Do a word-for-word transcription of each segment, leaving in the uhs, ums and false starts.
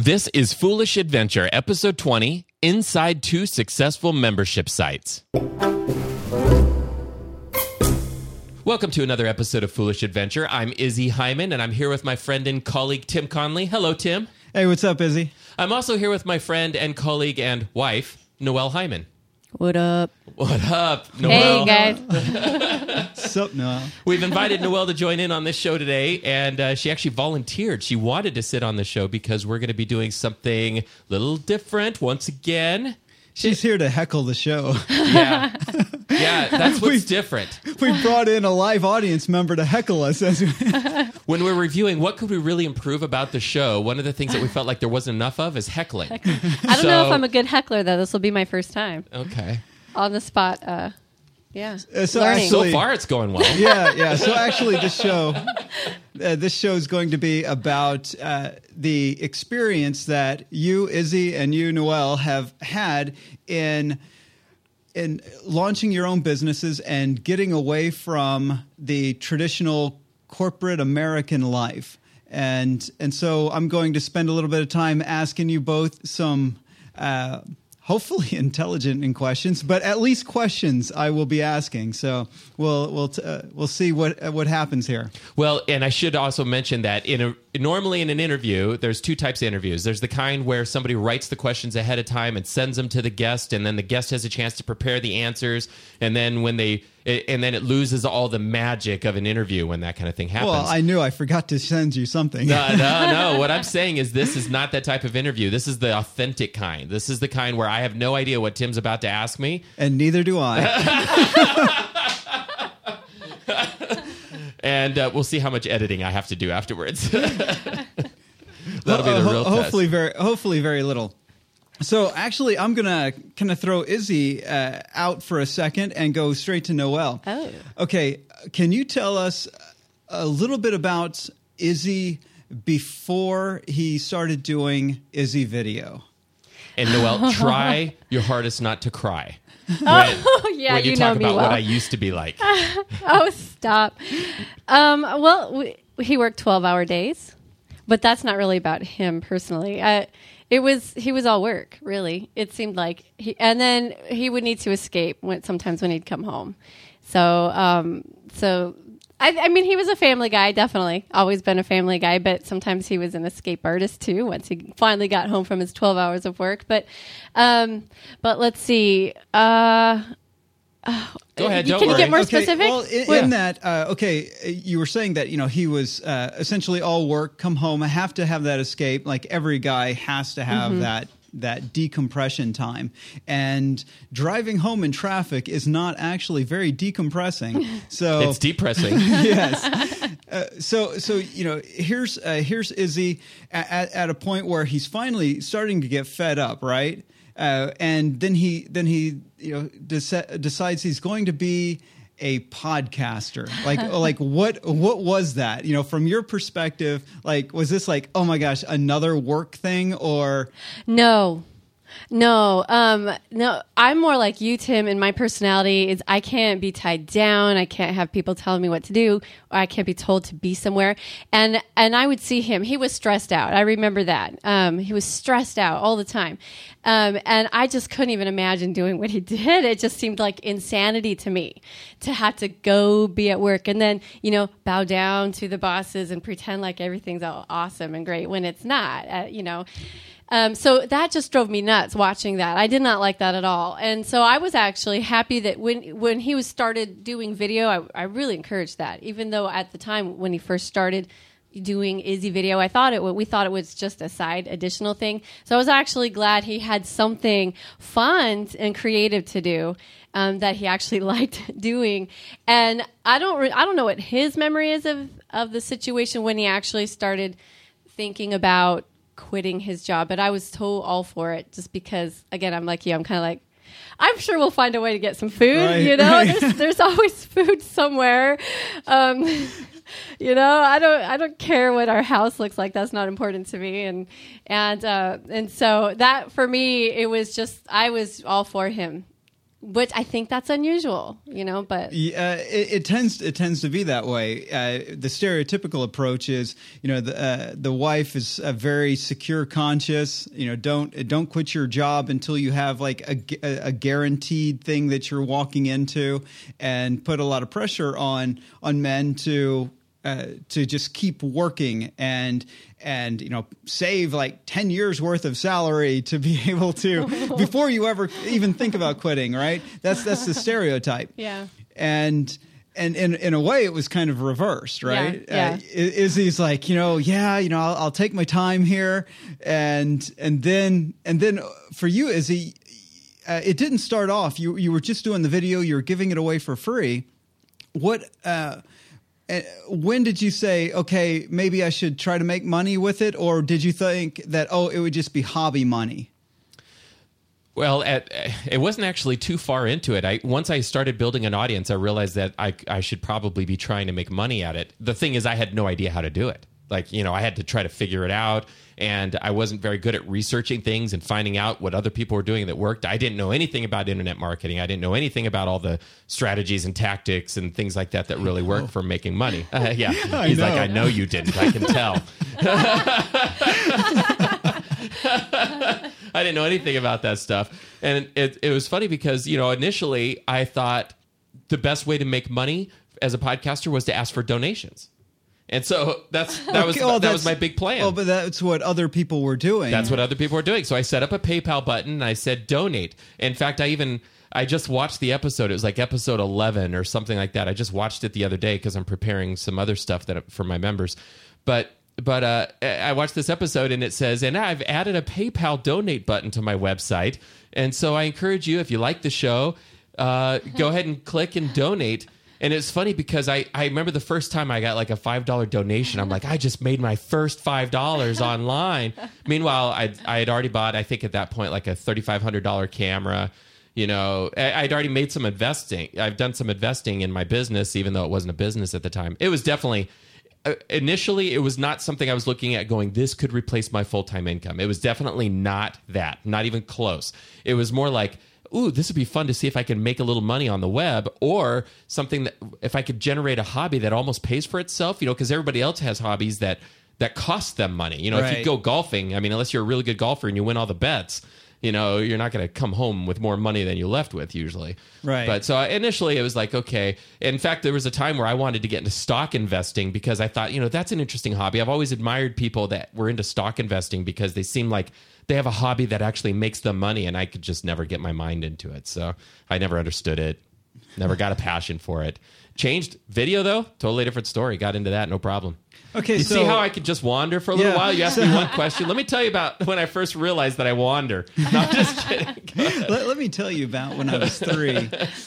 This is Foolish Adventure, Episode twenty, Inside Two Successful Membership Sites. Welcome to another episode of Foolish Adventure. I'm Izzy Hyman, and I'm here with my friend and colleague, Tim Conley. Hello, Tim. Hey, what's up, Izzy? I'm also here with my friend and colleague and wife, Noelle Hyman. What up? What up, Noelle? Hey, guys. What's up, Noelle? We've invited Noelle to join in on this show today, and uh, she actually volunteered. She wanted to sit on the show because we're going to be doing something a little different once again. She's here to heckle the show. Yeah. Yeah, that's what's We've- different. We brought in a live audience member to heckle us. As we- When we're reviewing what could we really improve about the show, one of the things that we felt like there wasn't enough of is heckling. I don't know if I'm a good heckler, though. This will be my first time Okay. on the spot. Uh, yeah, Uh, so learning. So Actually- far, it's going well. yeah, yeah. So actually, this show, uh, this show is going to be about uh, the experience that you, Izzy, and you, Noelle, have had in in launching your own businesses and getting away from the traditional corporate American life. And and so I'm going to spend a little bit of time asking you both some uh, hopefully intelligent in questions, but at least questions I will be asking. So we'll we'll t- uh, we'll see what uh, what happens here. Well, and I should also mention that in a normally in an interview, there's two types of interviews. There's the kind where somebody writes the questions ahead of time and sends them to the guest, and then the guest has a chance to prepare the answers. And then when they and then it loses all the magic of an interview when that kind of thing happens. Well, I knew I forgot to send you something. No, no, no. What I'm saying is this is not that type of interview. This is the authentic kind. This is the kind where I have no idea what Tim's about to ask me. And neither do I. And uh, we'll see how much editing I have to do afterwards. That'll be the Ho- real hopefully test. very hopefully very little. So actually, I'm gonna kind of throw Izzy uh, out for a second and go straight to Noelle. Oh. Okay, can you tell us a little bit about Izzy before he started doing Izzy Video? And Noelle, try your hardest not to cry. Oh, yeah, when you, you talk know me about well. what I used to be like. Oh, stop. Um, well, we, he worked twelve-hour days, but that's not really about him personally. Uh, it was he was all work, really. It seemed like, he, and then he would need to escape when, sometimes when he'd come home. So, um, so I, I mean, he was a family guy, definitely. Always been a family guy, but sometimes he was an escape artist too. Once he finally got home from his twelve hours of work, but, um, but let's see. Uh, Go ahead, you- don't Can you worry. get more Okay, specific? Well, in, What- in that, uh, okay, you were saying that you know he was uh, essentially all work, come home. I have to have that escape. Like every guy has to have Mm-hmm. that that decompression time. And driving home in traffic is not actually very decompressing. So It's depressing. yes. Uh, so, so you know, here's uh, here's Izzy at, at a point where he's finally starting to get fed up, right? Uh, and then he then he you know deci- decides he's going to be a podcaster. Like like what what was that? You know, from your perspective, like was this like, oh my gosh, another work thing, or No, no, um, no. I'm more like you, Tim. And my personality is I can't be tied down. I can't have people telling me what to do. Or I can't be told to be somewhere. And and I would see him. He was stressed out. I remember that. Um, he was stressed out all the time. Um, and I just couldn't even imagine doing what he did. It just seemed like insanity to me to have to go be at work and then, you know, bow down to the bosses and pretend like everything's all awesome and great when it's not, uh, you know. Um, so that just drove me nuts watching that. I did not like that at all. And so I was actually happy that when when he was started doing video, I, I really encouraged that. Even though at the time when he first started doing Izzy Video, I thought it we thought it was just a side additional thing. So I was actually glad he had something fun and creative to do um, that he actually liked doing. And I don't re- I don't know what his memory is of of the situation when he actually started thinking about quitting his job, but I was so all for it just because, again, I'm like you. I'm kind of like, I'm sure we'll find a way to get some food. Right, you know, right. there's, there's always food somewhere. Um, you know, I don't, I don't care what our house looks like. That's not important to me. And and uh, and so that for me, it was just I was all for him which I think that's unusual, you know, but Yeah, it, it tends it tends to be that way. Uh, the stereotypical approach is, you know, the uh, the wife is a very secure conscious. You know, don't don't quit your job until you have like a, a guaranteed thing that you're walking into, and put a lot of pressure on on men to. Uh, to just keep working and and you know save like ten years worth of salary to be able to before you ever even think about quitting, right? That's that's the stereotype. Yeah. And and in in a way it was kind of reversed, right? Yeah, yeah. Uh, Izzy's like, you know, yeah, you know, I'll, I'll take my time here, and and then and then for you, Izzy, uh, it didn't start off. You you were just doing the video. You were giving it away for free. What? Uh, When did you say, okay, maybe I should try to make money with it? Or did you think that, oh, it would just be hobby money? Well, at, it wasn't actually too far into it. I once I started building an audience, I realized that I, I should probably be trying to make money at it. The thing is, I had no idea how to do it. Like, you know, I had to try to figure it out, and I wasn't very good at researching things and finding out what other people were doing that worked. I didn't know anything about internet marketing. I didn't know anything about all the strategies and tactics and things like that that really work for making money. Uh, yeah, I he's know. like, I know you didn't. I can tell. I didn't know anything about that stuff. And it, it was funny because, you know, initially I thought the best way to make money as a podcaster was to ask for donations. And so that's that was Okay, well, that was that's- my big plan. Oh, but that's what other people were doing. That's what other people were doing. So I set up a PayPal button and I said donate. In fact, I even I just watched the episode. It was like episode eleven or something like that. I just watched it the other day because I'm preparing some other stuff that for my members. But but uh, I watched this episode and it says, and I've added a PayPal donate button to my website. And so I encourage you, if you like the show, uh, go ahead and click and donate. And it's funny because I, I remember the first time I got like a five dollar donation. I'm like, I just made my first five dollars online. Meanwhile, I I had already bought, I think at that point, like a thirty-five hundred dollars camera. You know, I, I'd already made some investing. I've done some investing in my business, even though it wasn't a business at the time. It was definitely, uh, initially, it was not something I was looking at going, this could replace my full-time income. It was definitely not that, not even close. It was more like, ooh, this would be fun to see if I can make a little money on the web, or something that if I could generate a hobby that almost pays for itself, you know, because everybody else has hobbies that that cost them money. You know, if Right. you go golfing, I mean, unless you're a really good golfer and you win all the bets, you know, you're not going to come home with more money than you left with usually. Right. But so I, initially it was like, okay. In fact, there was a time where I wanted to get into stock investing because I thought, you know, that's an interesting hobby. I've always admired people that were into stock investing because they seem like they have a hobby that actually makes them money, and I could just never get my mind into it. So I never understood it, never got a passion for it. Changed video, though, totally different story. Got into that, no problem. Okay, You so see how I could just wander for a little Yeah. while? You asked me one question. Let me tell you about when I first realized that I wander. No, I'm just kidding. let, let me tell you about when I was three.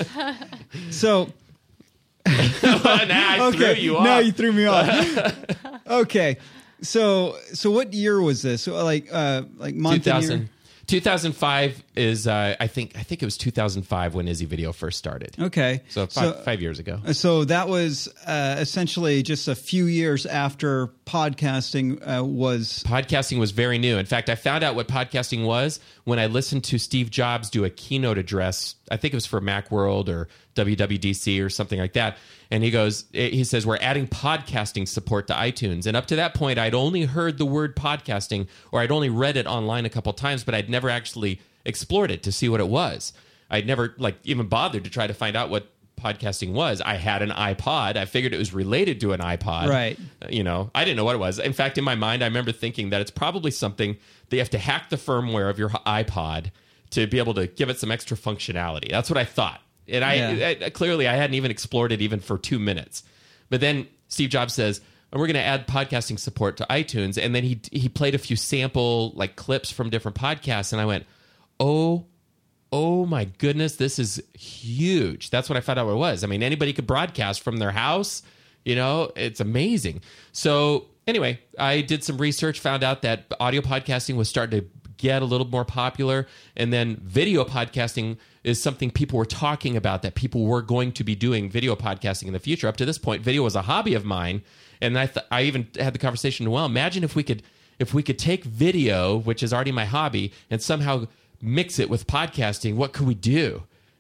So now I okay, threw you off. now you threw me off. Okay, so so what year was this? So like uh, like month and year? two thousand, two thousand five is uh, I think I think it was two thousand five when Izzy Video first started. Okay, So five, five years ago. So that was uh, essentially just a few years after podcasting uh, was. Podcasting was very new. In fact, I found out what podcasting was when I listened to Steve Jobs do a keynote address. I think it was for Macworld or W W D C or something like that. And he goes, he says, we're adding podcasting support to iTunes. And up to that point, I'd only heard the word podcasting, or I'd only read it online a couple times, but I'd never actually explored it to see what it was. I'd never like even bothered to try to find out what podcasting was. I had an iPod. I figured it was related to an iPod. Right. Uh, You know, I didn't know what it was. In fact, in my mind, I remember thinking that it's probably something that you have to hack the firmware of your iPod to be able to give it some extra functionality. That's what I thought. And I, Yeah. I clearly, I hadn't even explored it even for two minutes. But then Steve Jobs says, and we're going to add podcasting support to iTunes. And then he he played a few sample like clips from different podcasts. And I went, oh, oh my goodness, this is huge. That's what I found out what it was. I mean, anybody could broadcast from their house. You know, it's amazing. So anyway, I did some research, found out that audio podcasting was starting to get a little more popular. And then video podcasting is something people were talking about, that people were going to be doing video podcasting in the future. Up to this point, video was a hobby of mine. And I, th- I even had the conversation, well, imagine if we could if we could take video, which is already my hobby, and somehow mix it with podcasting, what could we do?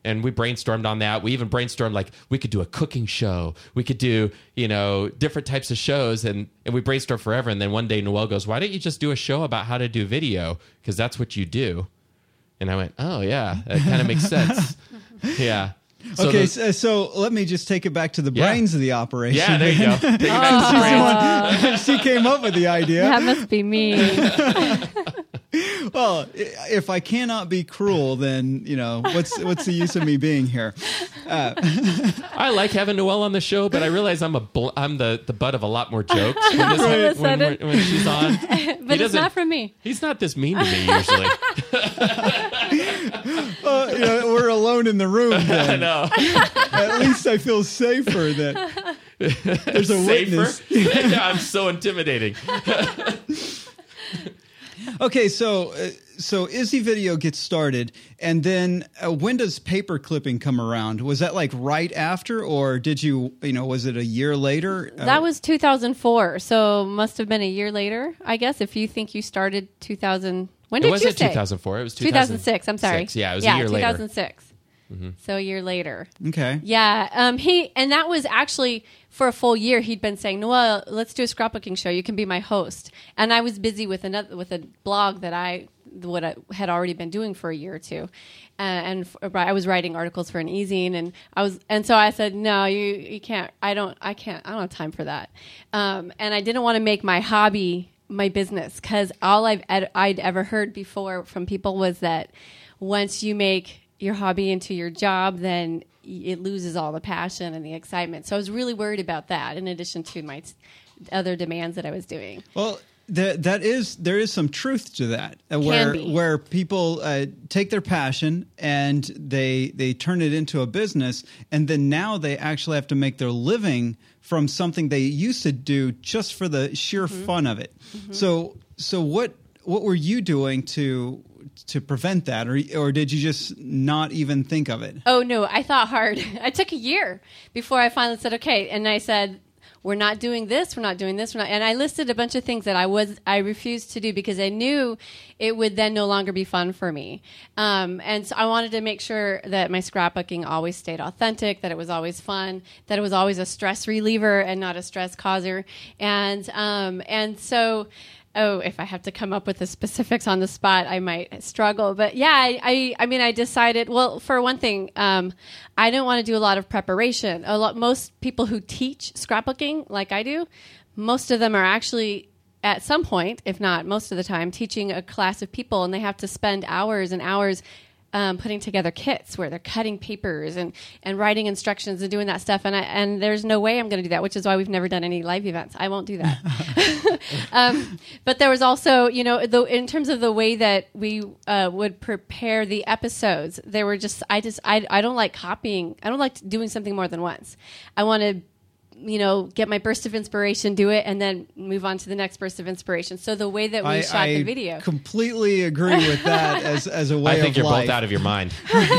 and we brainstormed on that. We even brainstormed like we could do a cooking show. We could do, you know, different types of shows, and, and we brainstormed forever. And then one day Noelle goes, why don't you just do a show about how to do video? Because that's what you do. And I went, oh, yeah, that kind of makes sense. Yeah. So okay, the, so, so let me just take it back to the Yeah. brains of the operation. yeah, there you go. Take it back to the brains. She came up with the idea. That must be me. Well, if I cannot be cruel, then you know what's what's the use of me being here? I like having Noelle on the show, but I realize I'm a bl- I'm the, the butt of a lot more jokes when, this, All of a when, sudden. when, when she's on. But He it's doesn't- not from me. He's not this mean to me usually. Well, you know, we're alone in the room. I Then. know. At least I feel safer that there's a witness. Safer. I'm so intimidating. Okay, so uh, so Izzy Video gets started, and then uh, when does paper clipping come around? Was that like right after, or did you you know was it a year later? Uh, That was two thousand four, so must have been a year later, I guess. If you think you started two thousand, when It did you wasn't say? two thousand four. It was two thousand six. I'm sorry. Yeah, it was yeah, a year later. two thousand six. So a year later. okay. Yeah, um, he and that was actually for a full year. He'd been saying, "Noelle, let's do a scrapbooking show. You can be my host." And I was busy with another with a blog that I what I had already been doing for a year or two, uh, and f- I was writing articles for an e-zine, and I was and so I said, "No, you you can't. I don't. I can't. I don't have time for that." Um, and I didn't want to make my hobby my business because all I've ed- I'd ever heard before from people was that once you make your hobby into your job, then it loses all the passion and the excitement. So I was really worried about that in addition to my t- other demands that I was doing. Well, that that is there is some truth to that, uh, where be. where people uh, take their passion and they they turn it into a business, and then now they actually have to make their living from something they used to do just for the sheer Mm-hmm. fun of it. Mm-hmm. So so what what were you doing to to prevent that, or or did you just not even think of it? Oh, no, I thought hard. I took a year before I finally said, okay. And I said, we're not doing this, we're not doing this, we're not. And I listed a bunch of things that I was I refused to do because I knew it would then no longer be fun for me. Um, and so I wanted to make sure that my scrapbooking always stayed authentic, that it was always fun, that it was always a stress reliever and not a stress causer. And um, and so. Oh, if I have to come up with the specifics on the spot, I might struggle. But yeah, I, I, I mean, I decided, well, for one thing, um, I didn't want to do a lot of preparation. A lot, most people who teach scrapbooking, like I do, most of them are actually at some point, if not most of the time, teaching a class of people, and they have to spend hours and hours Um, putting together kits where they're cutting papers and, and writing instructions and doing that stuff. And I, and there's no way I'm going to do that, which is why we've never done any live events. I won't do that. um, but there was also, you know, the, in terms of the way that we uh, would prepare the episodes, they were just, I just, I, I don't like copying. I don't like doing something more than once. I want to, you know, get my burst of inspiration, do it, and then move on to the next burst of inspiration. So the way that we I, shot I the video. completely agree with that as as a way I think of you're life. both out of your mind.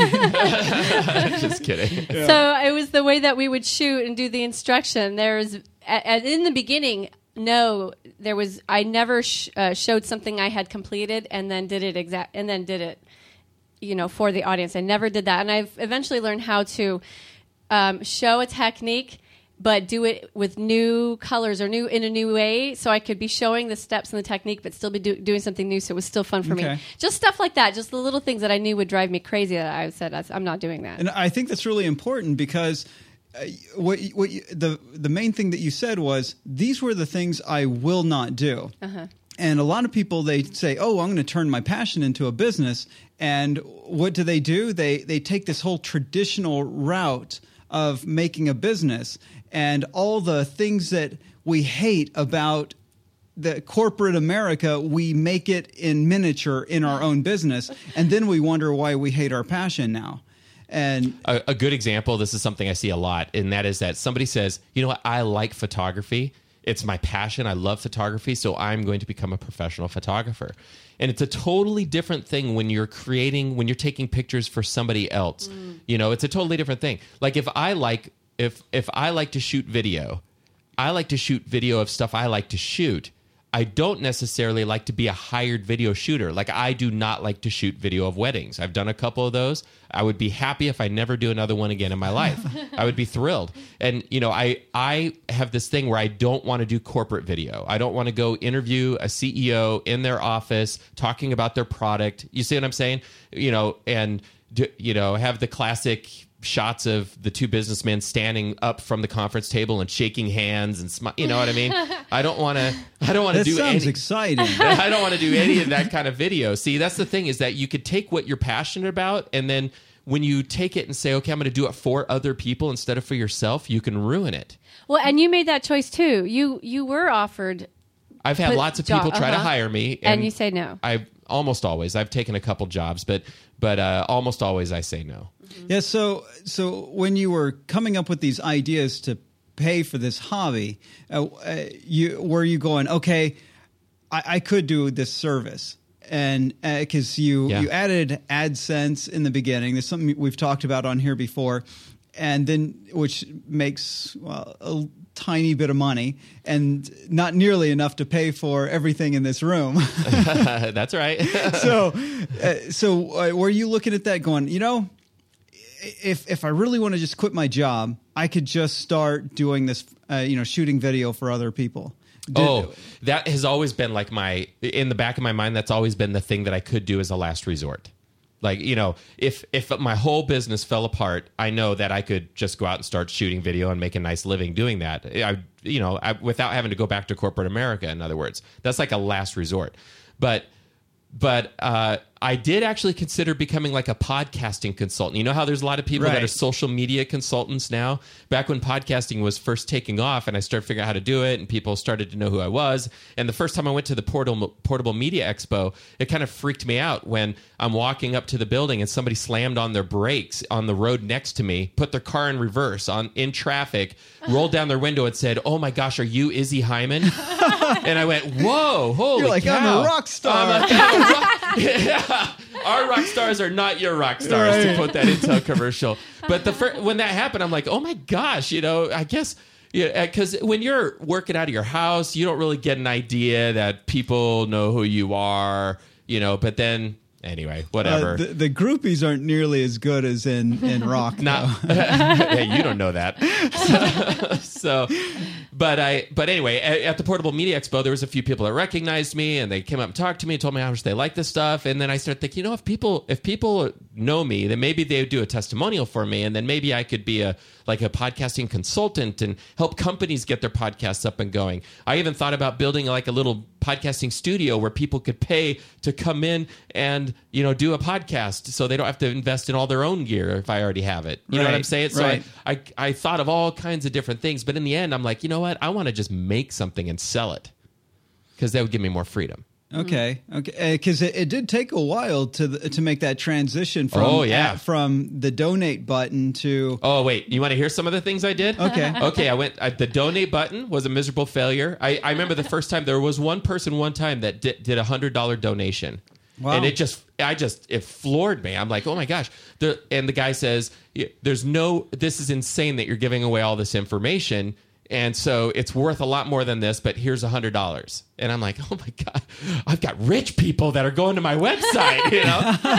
Just kidding. So it was the way that we would shoot and do the instruction. There was, a- a- in the beginning, no, there was. I never sh- uh, showed something I had completed and then did it exact and then did it, you know, for the audience. I never did that, and I've eventually learned how to um, show a technique, but do it with new colors or new in a new way, so I could be showing the steps and the technique, but still be do- doing something new, so it was still fun for Okay. me. Just stuff like that, just the little things that I knew would drive me crazy. That I said, I'm not doing that. And I think that's really important because uh, what what you, the the main thing that you said was these were the things I will not do. Uh-huh. And a lot of people, they say, "Oh, I'm going to turn my passion into a business." And what do they do? They they take this whole traditional route of making a business, and all the things that we hate about the corporate America, we make it in miniature in our own business, and then we wonder why we hate our passion now. And A, a good example, this is something I see a lot, and that is that somebody says, you know what, I like photography. It's my passion. I love photography, so I'm going to become a professional photographer. And it's a totally different thing when you're creating, when you're taking pictures for somebody else. Mm. You know, it's a totally different thing. Like if I like, if if I like to shoot video, I like to shoot video of stuff I like to shoot. I don't necessarily like to be a hired video shooter. Like, I do not like to shoot video of weddings. I've done a couple of those. I would be happy if I never do another one again in my life. I would be thrilled. And, you know, I, I have this thing where I don't want to do corporate video. I don't want to go interview a C E O in their office talking about their product. You see what I'm saying? You know, and, do, you know, have the classic shots of the two businessmen standing up from the conference table and shaking hands and smi- you know what I mean? I don't want to. I don't want to That do. sounds any, exciting. I don't want to do any of that kind of video. See, that's the thing, is that you could take what you're passionate about, and then when you take it and say, okay, I'm going to do it for other people instead of for yourself, you can ruin it. Well, and you made that choice too. You you were offered. I've had Put lots of job- people try to uh-huh. hire me, And and you say no. I almost always. I've taken a couple jobs, but but uh, almost always I say no. Yeah, so so when you were coming up with these ideas to pay for this hobby, uh, uh, you were you going, okay, I, I could do this service, and because uh, you Yeah. you added AdSense in the beginning. There's something we've talked about on here before, and then which makes well a tiny bit of money and not nearly enough to pay for everything in this room. That's right. so uh, so uh, were you looking at that going, you know, if if I really want to just quit my job, I could just start doing this, uh, you know, shooting video for other people. Did, Oh, that has always been like my, in the back of my mind, that's always been the thing that I could do as a last resort. Like, you know, if if my whole business fell apart, I know that I could just go out and start shooting video and make a nice living doing that. I, you know, I, without having to go back to corporate America, in other words. That's like a last resort. But But uh, I did actually consider becoming like a podcasting consultant. You know how there's a lot of people Right. that are social media consultants now? Back when podcasting was first taking off and I started figuring out how to do it and people started to know who I was. And the first time I went to the Portable, Portable Media Expo, it kind of freaked me out when I'm walking up to the building and somebody slammed on their brakes on the road next to me, put their car in reverse on in traffic, rolled down their window and said, "Oh my gosh, are you Izzy Hyman?" And I went, "Whoa, holy You're like, cow. I'm a rock star. I'm a- I'm a rock- yeah. Our rock stars are not your rock stars, Right. to put that into a commercial. But the fir- when that happened, I'm like, oh my gosh, you know, I guess, yeah, because when you're working out of your house, you don't really get an idea that people know who you are, you know, but then anyway, whatever. Uh, the, the groupies aren't nearly as good as in, in rock. Not, though. hey, you don't know that. So, so, but I, but anyway, at, at the Portable Media Expo, there was a few people that recognized me, and they came up and talked to me and told me how much they like this stuff. And then I started thinking, you know, if people, if people know me, then maybe they would do a testimonial for me, and then maybe I could be a like a podcasting consultant and help companies get their podcasts up and going. I even thought about building like a little podcasting studio where people could pay to come in and, you know, do a podcast so they don't have to invest in all their own gear if I already have it. You know what I'm Right, saying? So right. I, I, I thought of all kinds of different things, but in the end, I'm like, you know what? I want to just make something and sell it because that would give me more freedom. Okay, okay, because it, it did take a while to the, to make that transition from Oh, yeah. uh, from the donate button to Oh, wait. You want to hear some of the things I did? Okay. Okay, I went, I, the donate button was a miserable failure. I, I remember the first time, there was one person one time that did, did a one hundred dollars donation. Wow. And it just, I just, it floored me. I'm like, oh my gosh. The, and the guy says, there's no, this is insane that you're giving away all this information. And so it's worth a lot more than this, but here's one hundred dollars. And I'm like, oh my God, I've got rich people that are going to my website, you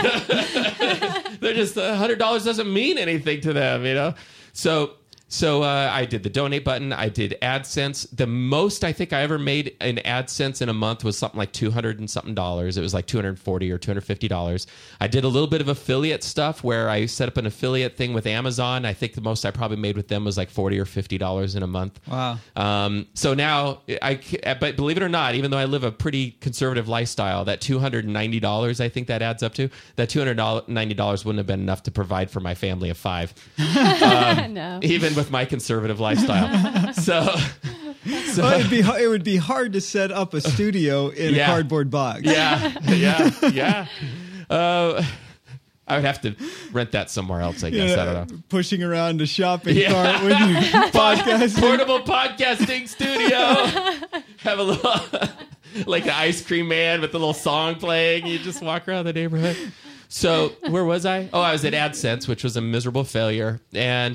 know? They're just, one hundred dollars doesn't mean anything to them, you know? So, so uh, I did the donate button. I did AdSense. The most I think I ever made in AdSense in a month was something like two hundred and something dollars. It was like two hundred forty or two hundred fifty dollars. I did a little bit of affiliate stuff where I set up an affiliate thing with Amazon. I think the most I probably made with them was like forty or fifty dollars in a month. Wow. Um, so now, I, but believe it or not, even though I live a pretty conservative lifestyle, that two hundred ninety dollars I think that adds up to, that two hundred ninety dollars wouldn't have been enough to provide for my family of five. Um, No. Even with my conservative lifestyle. So, so Well, it'd be it would be hard to set up a studio in Yeah. a cardboard box. yeah, yeah, yeah. Uh, I would have to rent that somewhere else, I guess. I don't know. Pushing around a shopping Yeah. cart when you podcast. Portable podcasting studio. Have a little, like the ice cream man with the little song playing. You just walk around the neighborhood. So where was I? Oh, I was at AdSense, which was a miserable failure. And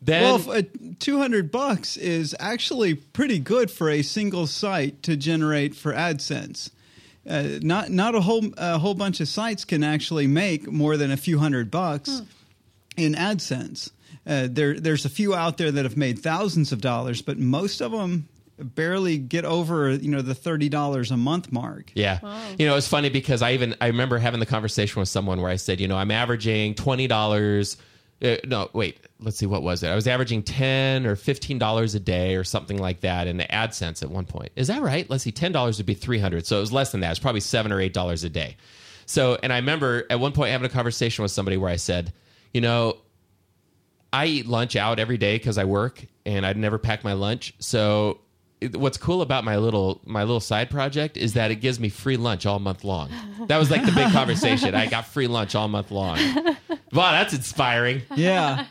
Then, Well, if, uh, two hundred bucks is actually pretty good for a single site to generate for AdSense. Uh, not not a whole a whole bunch of sites can actually make more than a few hundred bucks Hmm. in AdSense. Uh, there there's a few out there that have made thousands of dollars, but most of them barely get over, you know, the thirty dollars a month mark. yeah. You know, it's funny because I even I remember having the conversation with someone where I said, you know, I'm averaging twenty dollars. Uh, no, wait. Let's see. What was it? I was averaging ten or fifteen dollars a day or something like that in AdSense at one point. Is that right? Let's see. ten dollars would be three hundred. So it was less than that. It's probably seven or eight dollars a day. So, and I remember at one point having a conversation with somebody where I said, you know, I eat lunch out every day because I work and I'd never pack my lunch. So it- what's cool about my little my little side project is that it gives me free lunch all month long. That was like the big conversation. I got free lunch all month long. Wow, that's inspiring. Yeah.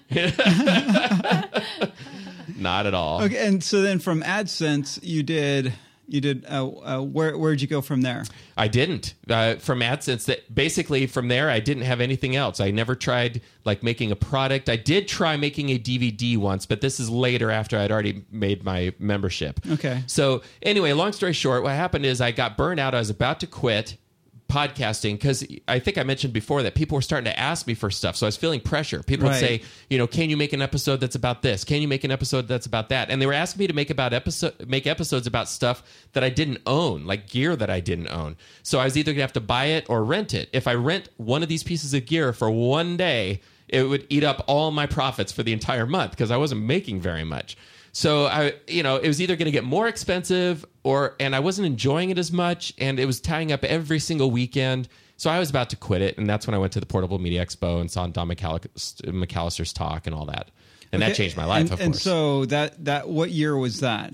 Not at all. Okay. And so then from AdSense, you did you did uh, uh, where where'd you go from there? I didn't. Uh, from AdSense, that basically from there, I didn't have anything else. I never tried like making a product. I did try making a D V D once, but this is later after I'd already made my membership. Okay. So anyway, long story short, what happened is I got burned out. I was about to quit podcasting because I think I mentioned before that people were starting to ask me for stuff. So I was feeling pressure. People would Right. say, you know, can you make an episode that's about this? Can you make an episode that's about that? And they were asking me to make about episode make episodes about stuff that I didn't own, like gear that I didn't own. So I was either gonna have to buy it or rent it. If I rent one of these pieces of gear for one day, it would eat up all my profits for the entire month because I wasn't making very much. So I, you know, it was either going to get more expensive or, and I wasn't enjoying it as much, and it was tying up every single weekend. So I was about to quit it, and that's when I went to the Portable Media Expo and saw Don McAllis- McAllister's talk and all that, and that Okay, changed my life. And, of and course. so that that what year was that?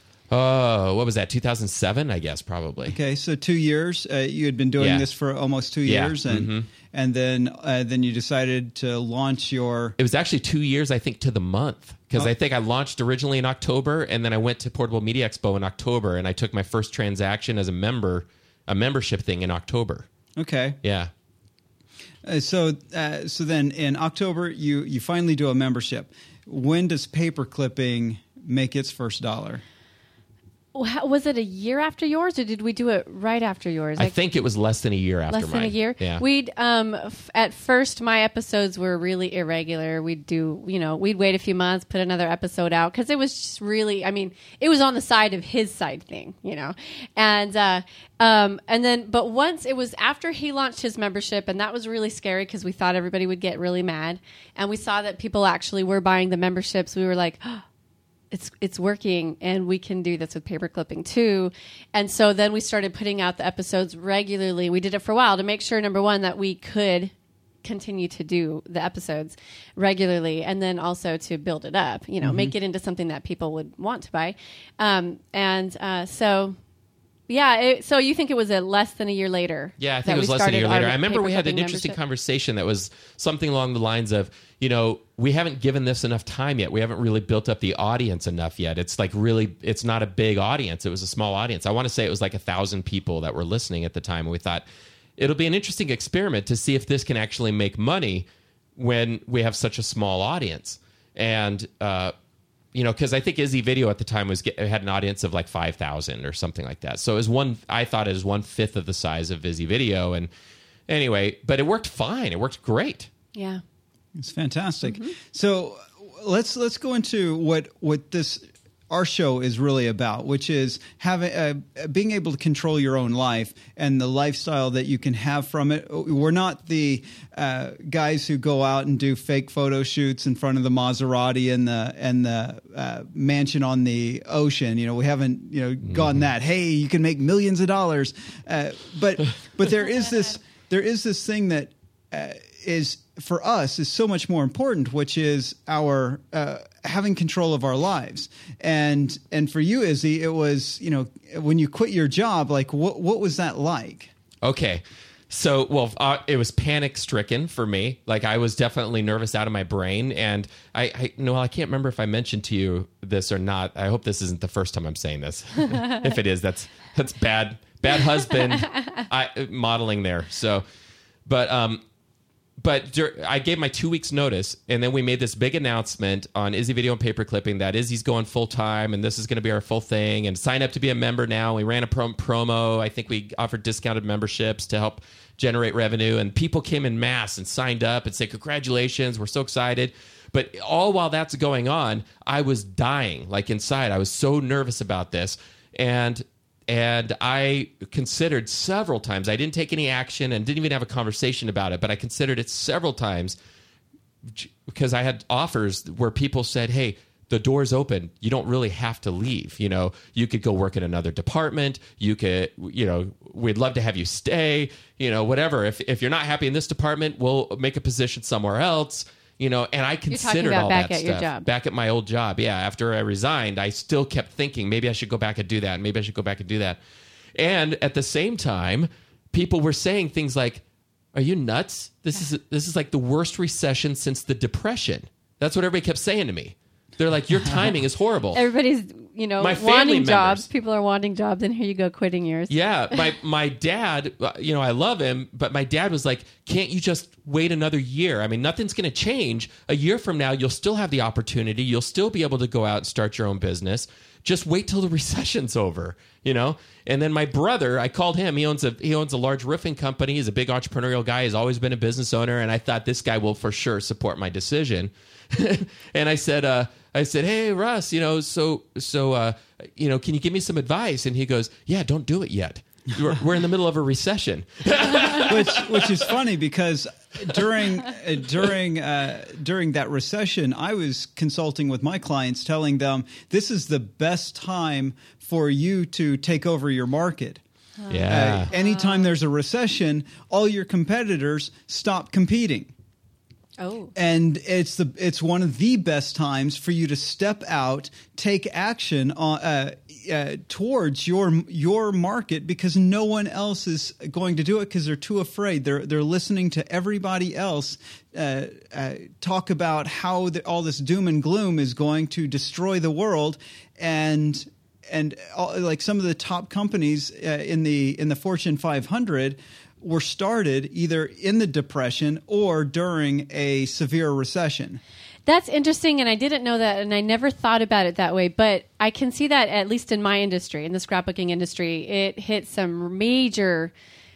Oh, what was that? two thousand seven, I guess, probably. Okay, so two years. Uh, you had been doing Yeah. this for almost two Yeah, years, and mhm. and then uh, then you decided to launch your. It was actually two years, I think, to the month. Because Oh. I think I launched originally in October, and then I went to Portable Media Expo in October, and I took my first transaction as a member, a membership thing in October. Okay, Yeah. uh, so uh, so then in October you you finally do a membership. When does paper clipping make its first dollar? How- Was it a year after yours, or did we do it right after yours? I Like, think it was less than a year after less than a mine. year. Yeah. We'd um f- at first my episodes were really irregular. We'd do, you know, we'd wait a few months, put another episode out because it was just really, I mean, it was on the side of his side thing, you know, and uh, um and then but once it was after he launched his membership, and that was really scary because we thought everybody would get really mad, and we saw that people actually were buying the memberships. We were like. Oh, it's it's working, and we can do this with paper clipping too. And so then we started putting out the episodes regularly. We did it for a while to make sure, number one, that we could continue to do the episodes regularly, and then also to build it up, you know, Mm-hmm. make it into something that people would want to buy. Um, and uh, so, yeah, it, so you think it was a less than a year later? Yeah, I think that it was we less than a started year later. our I remember we had an paper-clipping interesting membership? conversation that was something along the lines of, you know, we haven't given this enough time yet. We haven't really built up the audience enough yet. It's like really, it's not a big audience. It was a small audience. I want to say it was like a thousand people that were listening at the time. And we thought it'll be an interesting experiment to see if this can actually make money when we have such a small audience. And, uh, you know, because I think Izzy Video at the time was get, had an audience of like five thousand or something like that. So it was one, I thought it was one fifth of the size of Izzy Video. And anyway, but it worked fine. It worked great. Yeah. It's fantastic. So let's let's go into what what this our show is really about, which is having uh, being able to control your own life and the lifestyle that you can have from it. We're not the uh, guys who go out and do fake photo shoots in front of the Maserati and the and the uh, mansion on the ocean. You know, we haven't you know gone that. Hey, you can make millions of dollars, uh, but but there is this there is this thing that uh, is. For us is so much more important, which is our uh, having control of our lives. And and for you, Izzy, it was, you know, when you quit your job, like what what was that like? Okay. So, well, uh, it was panic stricken for me. Like I was definitely nervous out of my brain. And I, I, Noel, I can't remember if I mentioned to you this or not. I hope this isn't the first time I'm saying this. If it is, that's, that's bad, bad husband I, modeling there. So, but, um, but dur- I gave my two weeks notice, and then we made this big announcement on Izzy Video and Paper Clipping that Izzy's going full time, and this is going to be our full thing. And sign up to be a member now. We ran a prom- promo. I think we offered discounted memberships to help generate revenue, and people came in mass and signed up and said, "Congratulations, we're so excited." But all while that's going on, I was dying, like inside. I was so nervous about this, and. And I considered several times, I didn't take any action and didn't even have a conversation about it, but I considered it several times because I had offers where people said, hey, the door's open. You don't really have to leave. You know, you could go work in another department. You could, you know, we'd love to have you stay, you know, whatever. If if you're not happy in this department, we'll make a position somewhere else. You know, and I considered all back that at stuff your job. back at my old job. Yeah, after I resigned, I still kept thinking maybe I should go back and do that. Maybe I should go back and do that. And at the same time, people were saying things like, "Are you nuts? This is this is like the worst recession since the Depression." That's what everybody kept saying to me. They're like, "Your timing is horrible." Everybody's, you know, My family wanting members. jobs. People are wanting jobs, and here you go quitting yours. Yeah, my my dad, uh, you know, I love him, but my dad was like, "Can't you just wait another year? I mean, nothing's going to change. A year from now, you'll still have the opportunity. You'll still be able to go out and start your own business. Just wait till the recession's over, you know?" And then my brother, I called him. He owns a he owns a large roofing company. He's a big entrepreneurial guy. He's always been a business owner, and I thought this guy will for sure support my decision. And I said, uh, I said, "Hey, Russ, you know, so so uh, you know, can you give me some advice?" And he goes, "Yeah, don't do it yet. We're, we're in the middle of a recession." which which is funny because during uh, during uh, during that recession, I was consulting with my clients, telling them this is the best time for you to take over your market. Yeah. Uh, anytime there's a recession, all your competitors stop competing. Oh. And it's the it's one of the best times for you to step out, take action on, uh, uh, towards your your market because no one else is going to do it because they're too afraid. They're they're listening to everybody else uh, uh, talk about how the, all this doom and gloom is going to destroy the world, and and all, like some of the top companies uh, in the in the Fortune five hundred. Were started either in the Depression or during a severe recession. That's interesting, and I didn't know that, and I never thought about it that way. But I can see that at least in my industry, in the scrapbooking industry, it hit some major.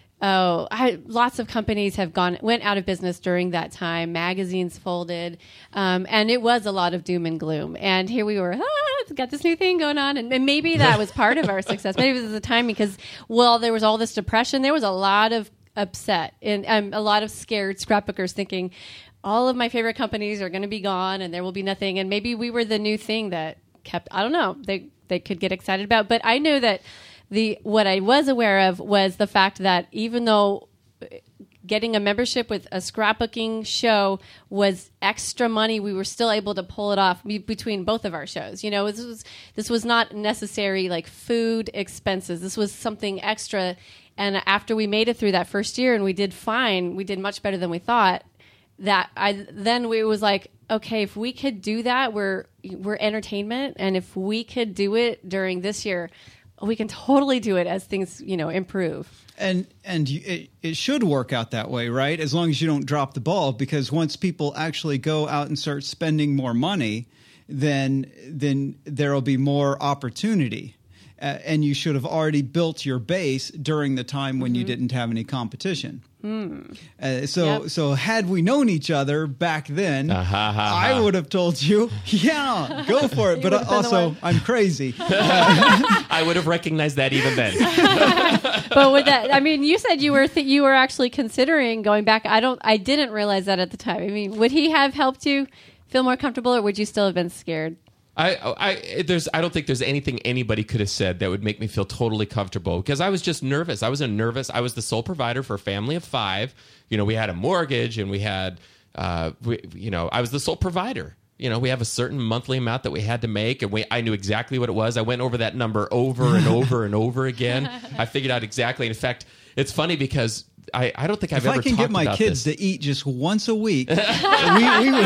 Oh, I, lots of companies have gone went out of business during that time. Magazines folded, um, and it was a lot of doom and gloom. And here we were, ah, got this new thing going on, and, and maybe that was part of our success. Maybe it was the time because, well, there was all this depression. There was a lot of upset and um, a lot of scared scrapbookers thinking all of my favorite companies are going to be gone and there will be nothing. And maybe we were the new thing that kept. I don't know. They they could get excited about, but I know that. The what I was aware of was the fact that even though getting a membership with a scrapbooking show was extra money, we were still able to pull it off be- between both of our shows. You know, this was this was not necessary like food expenses. This was something extra. And after we made it through that first year and we did fine, we did much better than we thought. That I then we was like, okay, if we could do that, we're we're entertainment, and if we could do it during this year. We can totally do it as things, you know, improve. And and you, it, it should work out that way, right? As long as you don't drop the ball, because once people actually go out and start spending more money, then then there will be more opportunity. Uh, and you should have already built your base during the time when mm-hmm. you didn't have any competition. Mm. Uh, so yep. so had we known each other back then, uh, ha, ha, I ha. would have told you, yeah, go for it. But also, I'm crazy. I would have recognized that even then. But with that, I mean, you said you were th- you were actually considering going back. I don't. I didn't realize that at the time. I mean, would he have helped you feel more comfortable, or would you still have been scared? I, I, there's, I don't think there's anything anybody could have said that would make me feel totally comfortable because I was just nervous. I was a nervous. I was the sole provider for a family of five. You know, we had a mortgage and we had, uh, we, you know, I was the sole provider. You know, we have a certain monthly amount that we had to make, and we, I knew exactly what it was. I went over that number over and over and over agaagain. I figured out exactly. In fact, it's funny because I, I don't think I've if ever I can talked get my about kids this. to eat just once a week, we, we would.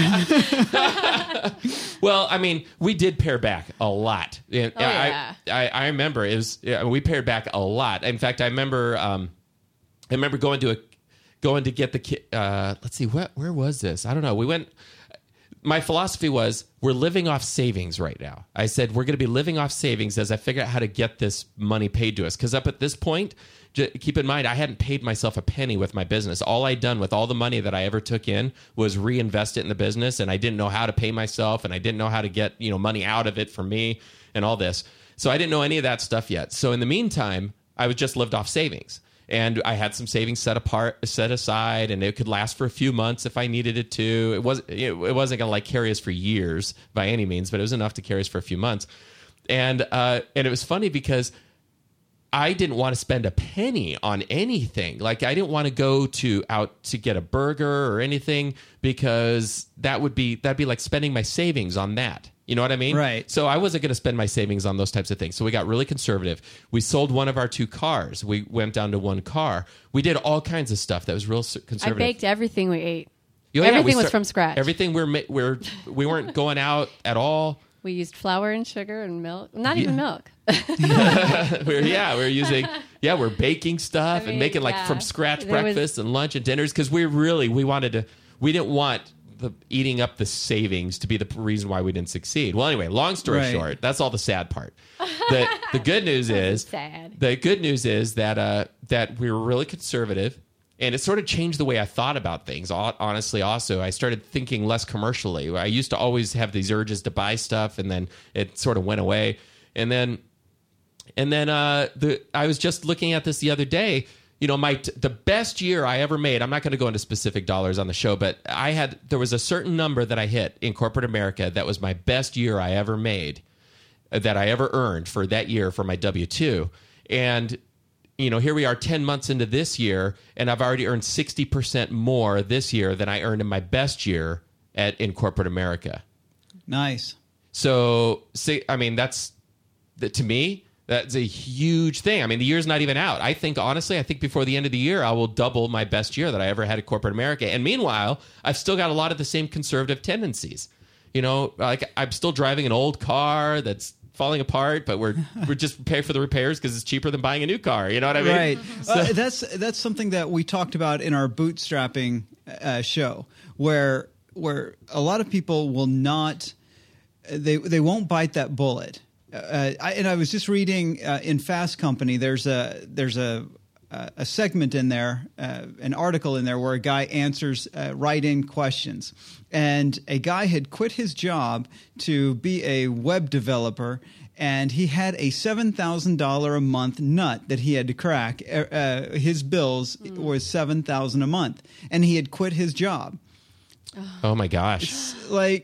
Well, I mean, we did pare back a lot. Oh, yeah. I, I, I remember it was yeah, we pared back a lot. In fact, I remember um, I remember going to a going to get the ki- uh, let's see, what where was this? I don't know. We went. My philosophy was we're living off savings right now. I said we're going to be living off savings as I figure out how to get this money paid to us. Because up at this point, j- keep in mind, I hadn't paid myself a penny with my business. All I'd done with all the money that I ever took in was reinvest it in the business, and I didn't know how to pay myself, and I didn't know how to get you know money out of it for me and all this. So I didn't know any of that stuff yet. So in the meantime, I was just lived off savings. And I had some savings set apart, set aside, and it could last for a few months if I needed it to. It was it wasn't going to like carry us for years by any means, but it was enough to carry us for a few months. And uh, and it was funny because I didn't want to spend a penny on anything. Like I didn't want to go to out to get a burger or anything because that would be that'd be like spending my savings on that. You know what I mean? Right. So I wasn't going to spend my savings on those types of things. So we got really conservative. We sold one of our two cars. We went down to one car. We did all kinds of stuff that was real s- I conservative. baked everything we ate. Oh, yeah, everything we was start- from scratch. Everything we're, ma- we're we weren't going out at all. We used flour and sugar and milk. Not even milk. we were, yeah, we were using yeah, we're baking stuff I mean, and making like yeah. from scratch There was- breakfast and lunch and dinners because we really we wanted to we didn't want the eating up the savings to be the reason why we didn't succeed. Well, anyway, long story Right. short, that's all the sad part. The the good news is sad. the good news is that uh, that we were really conservative, and it sort of changed the way I thought about things. Hon- Honestly, also I started thinking less commercially. I used to always have these urges to buy stuff, and then it sort of went away. And then and then uh, the I was just looking at this the other day. You know, my t- the best year I ever made. I'm not going to go into specific dollars on the show, but I had there was a certain number that I hit in corporate America that was my best year I ever made, uh, that I ever earned for that year for my W two. And you know, here we are ten months into this year, and I've already earned sixty percent more this year than I earned in my best year at in corporate America. Nice. So, see, I mean, that's that to me. That's a huge thing. I mean, the year's not even out. I think, honestly, I think before the end of the year, I will double my best year that I ever had at corporate America. And meanwhile, I've still got a lot of the same conservative tendencies. You know, like I'm still driving an old car that's falling apart, but we're we're just paying for the repairs because it's cheaper than buying a new car. You know what I mean? Right. Uh, that's that's something that we talked about in our bootstrapping uh, show, where where a lot of people will not, they they won't bite that bullet. Uh, I, and I was just reading uh, in Fast Company. There's a there's a a segment in there, uh, an article in there where a guy answers uh, write-in questions, and a guy had quit his job to be a web developer, and he had a seven thousand dollar a month nut that he had to crack. Uh, his bills mm. was seven thousand a month, and he had quit his job. Oh my gosh! It's like.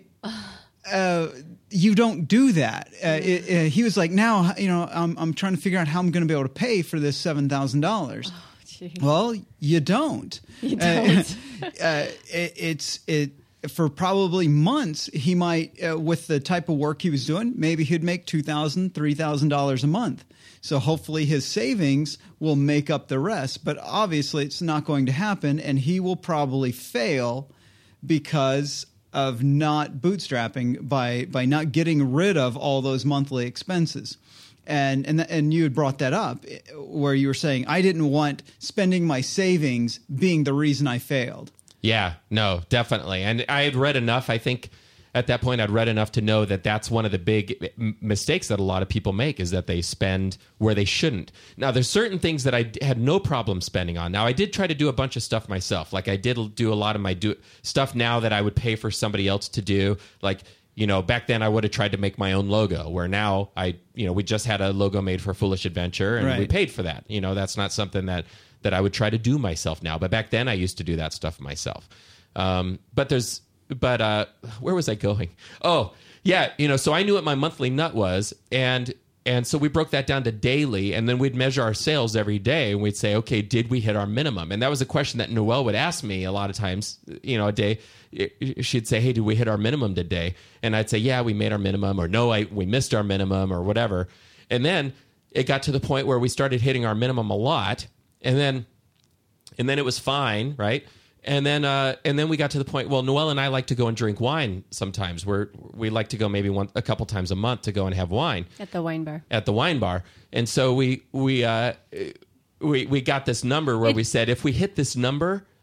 Uh, you don't do that. Uh, it, uh, he was like, now, you know, I'm, I'm trying to figure out how I'm going to be able to pay for this seven thousand dollars. Oh, well, you don't. You don't. Uh, uh, it, it's it for probably months. He might, uh, with the type of work he was doing, maybe he'd make two thousand dollars, three thousand dollars a month. So hopefully his savings will make up the rest. But obviously it's not going to happen, and he will probably fail because of not bootstrapping, by by not getting rid of all those monthly expenses. And and and you had brought that up where you were saying, I didn't want spending my savings being the reason I failed. Yeah, no, definitely. And I had read enough, I think at that point I'd read enough to know that that's one of the big m- mistakes that a lot of people make, is that they spend where they shouldn't. Now, there's certain things that I d- had no problem spending on. Now, I did try to do a bunch of stuff myself. Like I did do a lot of my do- stuff now that I would pay for somebody else to do. Like, you know, back then I would have tried to make my own logo, where now I, you know, we just had a logo made for Foolish Adventure, and right. we paid for that. You know, that's not something that, that I would try to do myself now. But back then I used to do that stuff myself. Um, but there's, but uh, where was I going? Oh, yeah, you know, so I knew what my monthly nut was, and and so we broke that down to daily, and then we'd measure our sales every day, and we'd say, okay, did we hit our minimum? And that was a question that Noelle would ask me a lot of times, you know, a day. She'd say, hey, did we hit our minimum today? And I'd say, yeah, we made our minimum, or no, I, we missed our minimum, or whatever. And then it got to the point where we started hitting our minimum a lot, and then and then it was fine, right? And then, uh, and then we got to the point. Well, Noelle and I like to go and drink wine sometimes. We're we like to go maybe one a couple times a month to go and have wine at the wine bar. At the wine bar, and so we we uh, we we got this number where It, we said if we hit this number,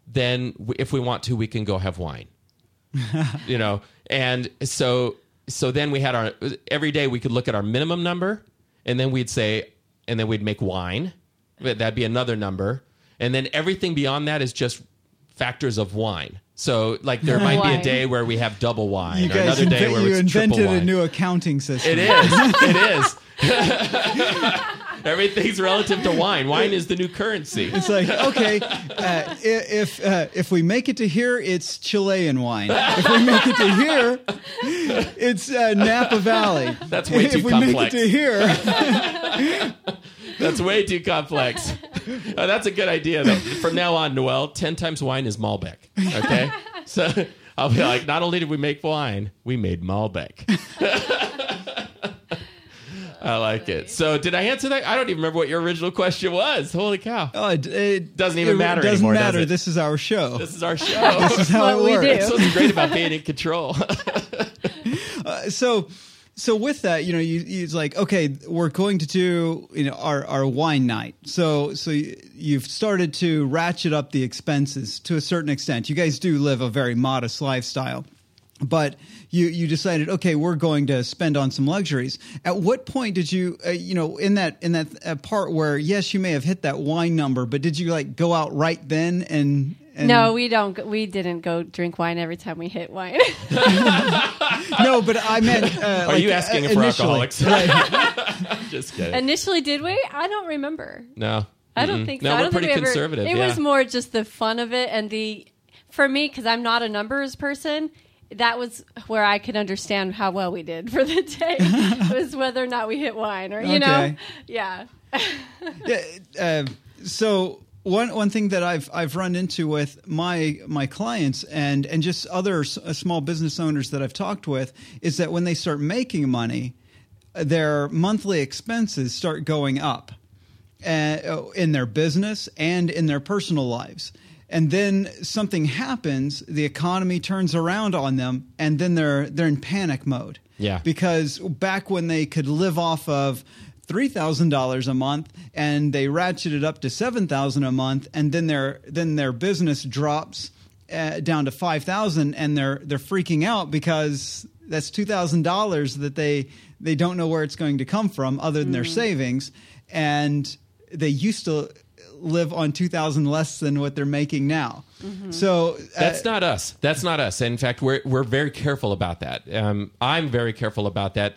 then w- if we want to, we can go have wine. You know, and so so then we had our every day we could look at our minimum number, and then we'd say, and then we'd make wine. That'd be another number, and then everything beyond that is just factors of wine. So, like, there might Wine. be a day where we have double wine, You or guys another day inve- where you it's triple invented wine. a new accounting system. It is. It is. Everything's relative to wine. Wine is the new currency. It's like, okay, uh, i- if uh, if we make it to here, it's Chilean wine. If we make it to here, it's uh, Napa Valley. That's way too if we complex. make it to here, That's way too complex. Uh, that's a good idea, though. From now on, Noel, ten times wine is Malbec. Okay? So I'll be like, not only did we make wine, we made Malbec. I like it. So did I answer that? I don't even remember what your original question was. Holy cow. oh, it, it Doesn't even it matter Doesn't anymore, does matter. it? This is our show. This is our show. This is how what it we works. do. That's what's great about being in control. Uh, so so with that, you know, you, you it's like, okay, we're going to do, you know, our, our wine night. So so you- you've started to ratchet up the expenses to a certain extent. You guys do live a very modest lifestyle. But you, you decided, okay, we're going to spend on some luxuries. At what point did you, uh, you know, in that in that uh, part where, yes, you may have hit that wine number, but did you like go out right then and? and No, we don't. go- We didn't go drink wine every time we hit wine. no, but I meant. Uh, Are like, you asking uh, for initially. alcoholics? Right. Just kidding. Initially, did we? I don't remember. No. I don't Mm-mm. think so. No, I we're don't pretty think we ever, conservative. It yeah. was more just the fun of it and the, for me, because I'm not a numbers person. That was where I could understand how well we did for the day was whether or not we hit wine or you know, Okay. yeah. Yeah, uh, so one one thing that I've I've run into with my my clients and and just other s- uh, small business owners that I've talked with is that when they start making money, their monthly expenses start going up uh, in their business and in their personal lives. And then something happens, the economy turns around on them, and then they're they're in panic mode. Yeah. Because back when they could live off of three thousand dollars a month, and they ratcheted up to seven thousand dollars a month, and then their then their business drops uh, down to five thousand dollars, and they're they're freaking out because that's two thousand dollars that they they don't know where it's going to come from other than their savings, and they used to live on two thousand less than what they're making now. So uh, That's not us. That's not us. In fact, we're we're very careful about that. Um, I'm very careful about that.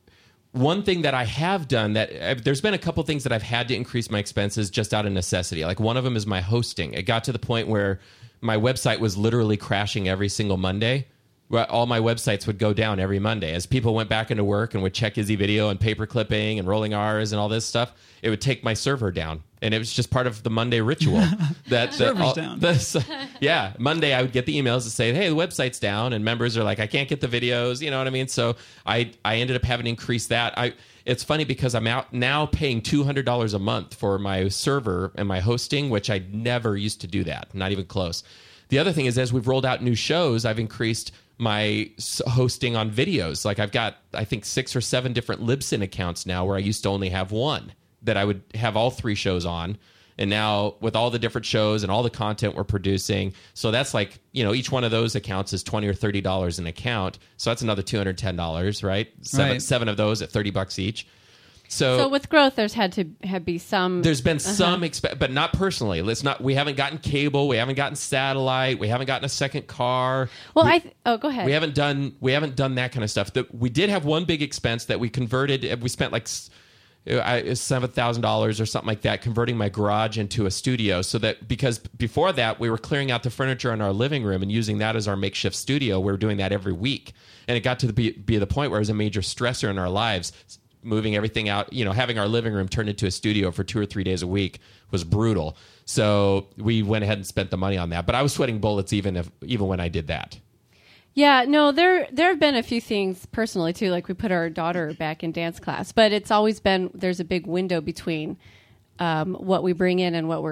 One thing that I have done that uh, there's been a couple things that I've had to increase my expenses just out of necessity. Like one of them is my hosting. It got to the point where my website was literally crashing every single Monday. Where all my websites would go down every Monday as people went back into work and would check Izzy Video and paper clipping and rolling R's and all this stuff. It would take my server down, and it was just part of the Monday ritual. that that Server's all- down. this- yeah, Monday I would get the emails that say, "Hey, the website's down," and members are like, "I can't get the videos." You know what I mean? So I I ended up having to increase that. I it's funny because I'm out now paying two hundred dollars a month for my server and my hosting, which I never used to do that, not even close. The other thing is, as we've rolled out new shows, I've increased my s- hosting on videos. Like I've got, I think, six or seven different Libsyn accounts now where I used to only have one that I would have all three shows on. And now with all the different shows and all the content we're producing, so that's like, you know, each one of those accounts is twenty or thirty dollars an account. So that's another two hundred ten dollars, right? Seven, Right. seven of those at thirty bucks each. So, So with growth, there's had to have be some. there's been some, exp- but not personally. Let's not. We haven't gotten cable. We haven't gotten satellite. We haven't gotten a second car. well, we, I th- oh, go ahead. we haven't done. We haven't done that kind of stuff. That we did have one big expense that we converted. We spent like s- uh, seven thousand dollars or something like that, converting my garage into a studio. So that because before that we were clearing out the furniture in our living room and using that as our makeshift studio. We were doing that every week, and it got to the, be, be the point where it was a major stressor in our lives. Moving everything out, you know, having our living room turned into a studio for two or three days a week was brutal. So we went ahead and spent the money on that. But I was sweating bullets even if even when I did that. Yeah, no, there there have been a few things personally too. Like we put our daughter back in dance class, but it's always been there's a big window between um, what we bring in and what we're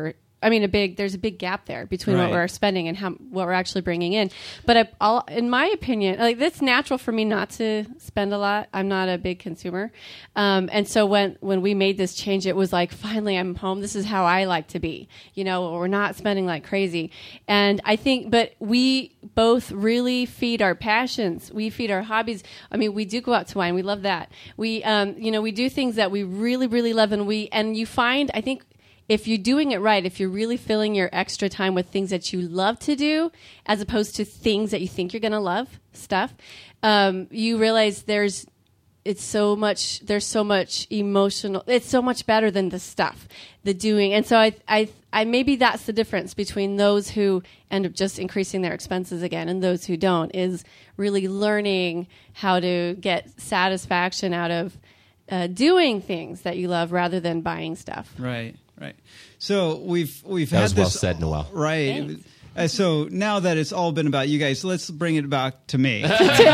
I mean, a big, there's a big gap there between Right. what we're spending and how, what we're actually bringing in. But I, I'll, in my opinion, like it's natural for me not to spend a lot. I'm not a big consumer. Um, and so when, when we made this change, it was like, finally I'm home. This is how I like to be. You know, we're not spending like crazy. And I think, but we both really feed our passions. We feed our hobbies. I mean, we do go out to wine. We love that. We, um, you know, we do things that we really, really love. And we, and you find, I think, if you're doing it right, if you're really filling your extra time with things that you love to do, as opposed to things that you think you're going to love, stuff, um, you realize there's, it's so much, there's so much emotional, it's so much better than the stuff, the doing. And so I, I, I, maybe that's the difference between those who end up just increasing their expenses again and those who don't, is really learning how to get satisfaction out of uh, doing things that you love rather than buying stuff. Right. Right. So we've we've That had was this well said, Noelle. Right. Thanks. Uh, so now that it's all been about you guys, let's bring it back to me.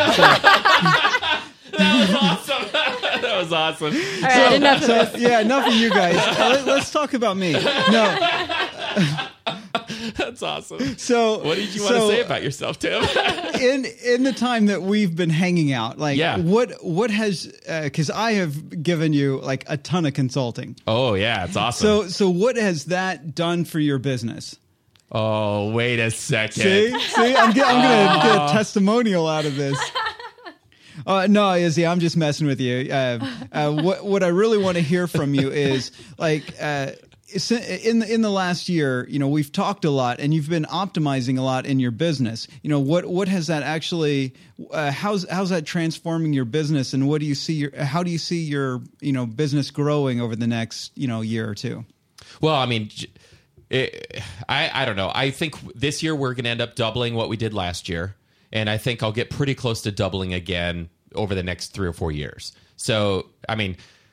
That was awesome. That was awesome. All right, enough of So, this. yeah, enough of you guys. Uh, let, let's talk about me. No. That's awesome. So What did you want so to say about yourself, Tim? in in the time that we've been hanging out, like Yeah. what what has because I have given you like a ton of consulting. Oh, yeah, it's awesome. So so what has that done for your business? oh, wait a second. See, see, I'm, get, I'm going to get a testimonial out of this. Uh, no, Izzy, I'm just messing with you. Uh, uh, what what I really want to hear from you is like uh, in the in the last year, you know, we've talked a lot, and you've been optimizing a lot in your business. You know, what what has that actually? Uh, how's how's that transforming your business, and what do you see? Your how do you see your you know business growing over the next you know year or two? Well, I mean, j- it, I I don't know. I think this year we're going to end up doubling what we did last year, and I think I'll get pretty close to doubling again over the next three or four years. So, I mean,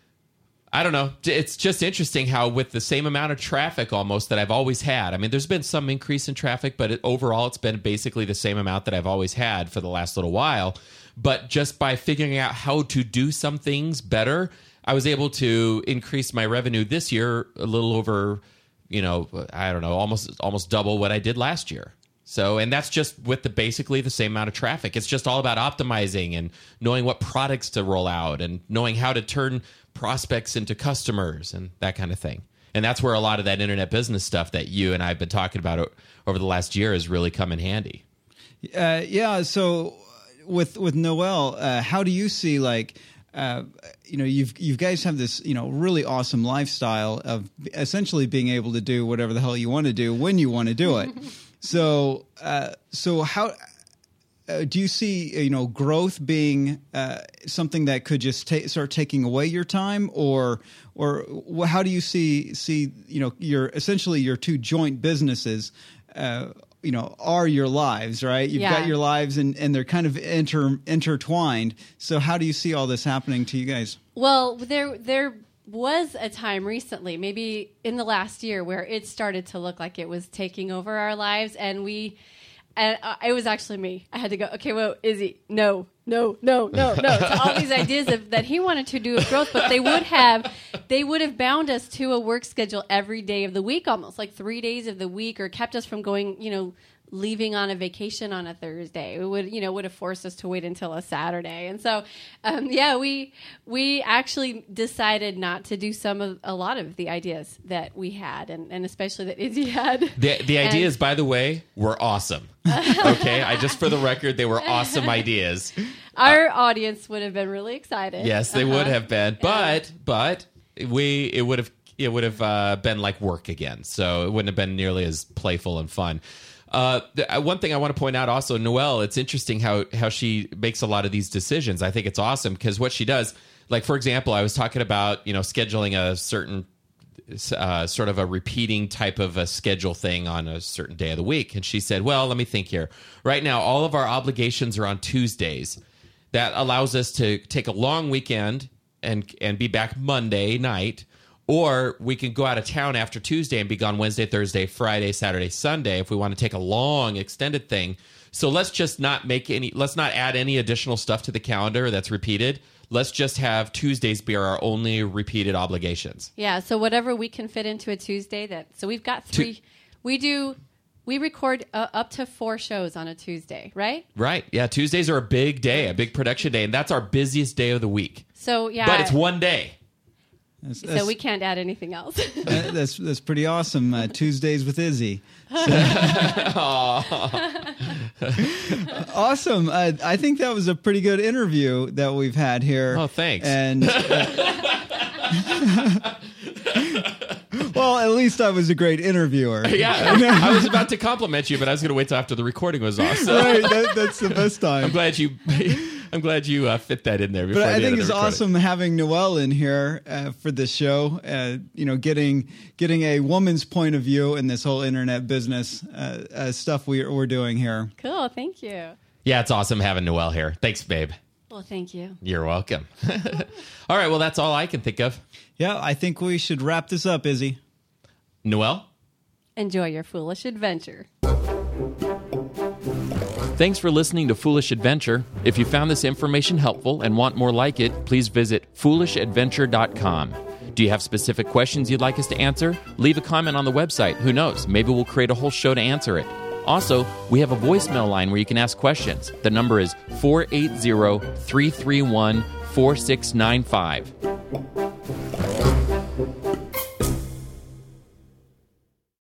I don't know. It's just interesting how with the same amount of traffic almost that I've always had. I mean, there's been some increase in traffic, but it, overall it's been basically the same amount that I've always had for the last little while. But just by figuring out how to do some things better, I was able to increase my revenue this year a little over, you know, I don't know, almost almost double what I did last year. So, and that's just with the basically the same amount of traffic. It's just all about optimizing and knowing what products to roll out and knowing how to turn prospects into customers and that kind of thing. And that's where a lot of that internet business stuff that you and I have been talking about o- over the last year has really come in handy. Uh, yeah. So with with Noelle, uh, how do you see like? Uh, you know, you've you guys have this, you know, really awesome lifestyle of essentially being able to do whatever the hell you want to do when you want to do it. So, uh, so how uh, do you see, you know, growth being uh, something that could just ta- start taking away your time, or, or wh- how do you see see, you know, your essentially your two joint businesses, uh, you know, are your lives, right? You've Yeah. got your lives, and, and they're kind of inter intertwined. So, how do you see all this happening to you guys? Well, there there was a time recently, maybe in the last year, where it started to look like it was taking over our lives, and we, and uh, it was actually me. I had to go, okay, well, Izzy, no, no, no, no, no. So all these ideas of, that he wanted to do of growth, but they would have, they would have bound us to a work schedule every day of the week, almost like three days of the week, or kept us from going, you know, leaving on a vacation on a Thursday. It would, you know, would have forced us to wait until a Saturday. And so, um, yeah, we we actually decided not to do some of a lot of the ideas that we had, and, and especially that Izzy had. The the And- ideas, by the way, were awesome. Okay, I just for the record, they were awesome ideas. Our audience would have been really excited. Yes, they Uh-huh. would have been, but but we it would have it would have uh, been like work again, so it wouldn't have been nearly as playful and fun. Uh, the, uh, one thing I want to point out also, Noelle, it's interesting how how she makes a lot of these decisions. I think it's awesome because what she does, like for example, I was talking about you know scheduling a certain uh, sort of a repeating type of a schedule thing on a certain day of the week, and she said, "Well, let me think here. Right now, all of our obligations are on Tuesdays. That allows us to take a long weekend and and be back Monday night." Or we can go out of town after Tuesday and be gone Wednesday, Thursday, Friday, Saturday, Sunday if we want to take a long extended thing. So let's just not make any, let's not add any additional stuff to the calendar that's repeated. let's just have Tuesdays be our only repeated obligations. Yeah, so whatever we can fit into a Tuesday. That so we've got three. Tu- we do we record uh, up to four shows on a Tuesday, right? Right. Yeah, Tuesdays are a big day, a big production day, and that's our busiest day of the week. So yeah, But it's one day. That's, so that's, we can't add anything else. that- that's that's pretty awesome. Uh, Tuesdays with Izzy. Awesome. Uh, I think that was a pretty good interview that we've had here. Oh, thanks. And uh, well, at least I was a great interviewer. Yeah, I was about to compliment you, but I was going to wait till after the recording was off. So Right, that, that's the best time. I'm glad you, I'm glad you uh, fit that in there. Before But I the end think of it's the recording. awesome having Noelle in here uh, for this show. Uh, you know, getting getting a woman's point of view in this whole internet business uh, uh, stuff we, we're doing here. Cool, thank you. Yeah, it's awesome having Noelle here. Thanks, babe. Well, thank you. You're welcome. All right, well, that's all I can think of. Yeah, I think we should wrap this up, Izzy. Noelle? Enjoy your foolish adventure. Thanks for listening to Foolish Adventure. If you found this information helpful and want more like it, please visit foolish adventure dot com. Do you have specific questions you'd like us to answer? Leave a comment on the website. Who knows? Maybe we'll create a whole show to answer it. Also, we have a voicemail line where you can ask questions. The number is four eight zero, three three one, four six nine five.